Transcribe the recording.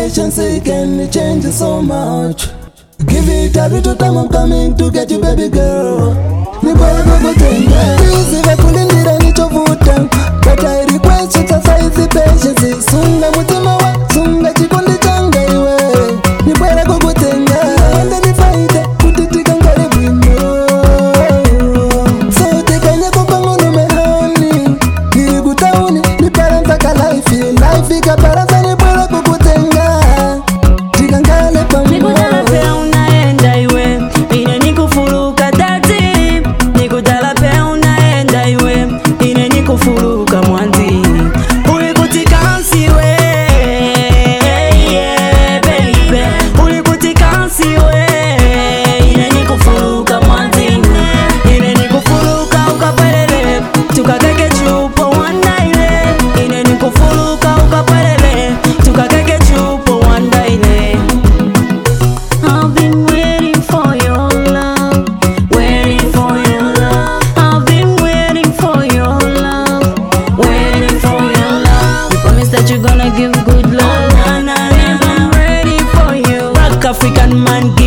patience can change so much. Give it a little time, I'm coming to get you, baby girl. Nibora kukutenga, sive kulindira nichovuta, but I request exercise patience. Sunga mutima wa, sunga chikundi changa iwe. Nibora kukutenga, enda nifaite, kutitika ngare bwino. So tekanya kupangu numehani, kiri kutauni, nipara ntaka life. Life ikaparasa nibora kukutenga, tika ngale pamu. Kufuruka mwanzi ulikutikasiwe, yeah, baby ulikutikasiwe, ine nikufuruka mwanzi, ine nikufuruka ukapelele tukakeke chupo wandaile, ine nikufuruka ukapelele tukakeke chupo wandaile. I've been waiting for your love, waiting for your love. I've been waiting for your love, waiting for your love. You promise that you're gonna give good love. I'm ready for you. Rock African man.